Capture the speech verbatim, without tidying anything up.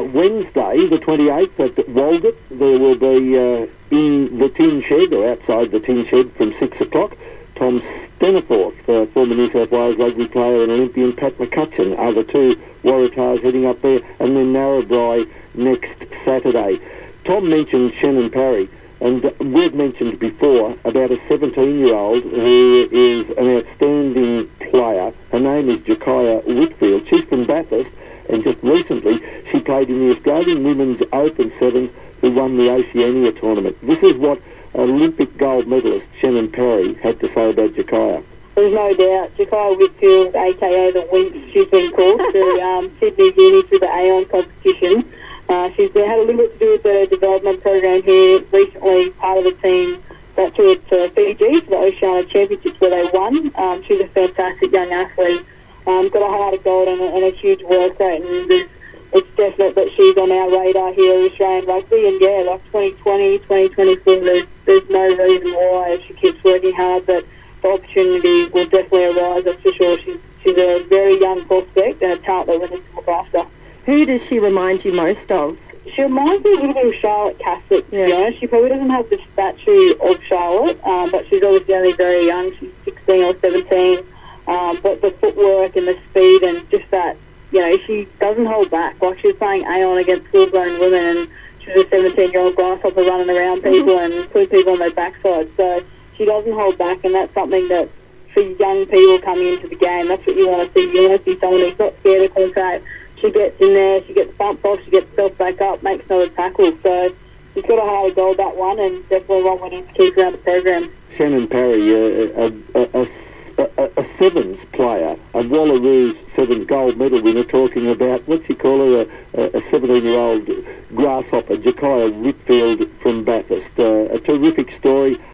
Wednesday, the twenty-eighth, at Walgett, there will be uh, in the tin shed, or outside the tin shed, from six o'clock. Tom Steneforth, uh, former New South Wales rugby player and Olympian, Pat McCutcheon are the two Waratahs heading up there, and then Narrabri next Saturday. Tom mentioned Shannon Parry, and we've mentioned before about a seventeen-year-old who is an outstanding player. Her name is Jakaya Whitfield. She's from Bathurst, and just recently she played in the Australian Women's Open Sevens, who won the Oceania tournament. This is what Olympic gold medalist Shannon Parry had to say about Jakaya. There's no doubt. Jakaya Whitfield, a k a the Winx, she's been called to um, Sydney Uni through the Aon competition. Uh, she's been, had a little bit to do with the development program here. Recently, part of the team got to it to Fiji for the Oceania Championships where they won. Um, she's a fantastic young athlete. Um, got a heart of gold and a, and a huge work rate, and there's, it's definite that she's on our radar here at Australian rugby. And yeah, like twenty twenty, twenty twenty-four, there's, there's no reason why, if she keeps working hard, that the opportunity will definitely arise, that's for sure. She's, she's a very young prospect and a talent that we need to look after. Who does she remind you most of? She reminds me a little bit of Charlotte Caslick, to yeah. be honest. She probably doesn't have the stature of Charlotte, um, but she's obviously only very young. She's sixteen or seventeen. Um, but the footwork and the speed and just that, you know, she doesn't hold back. Like, she was playing Aon against full-grown women, and she was a seventeen-year-old grasshopper running around people and putting people on their backside. So she doesn't hold back, and that's something that, for young people coming into the game, that's what you want to see. You want to see someone who's not scared of contact. She gets in there, she gets bumped off, she gets herself back up, makes another tackle. So she's got a hard goal, that one, and definitely one we need to keep around the program. Shannon Parry, uh, a, a, a, a, a Sevens player, a Wallaroos Sevens gold medal winner, talking about, what's he call her, a, a seventeen-year-old grasshopper, Jakaya Whitfield from Bathurst. Uh, a terrific story.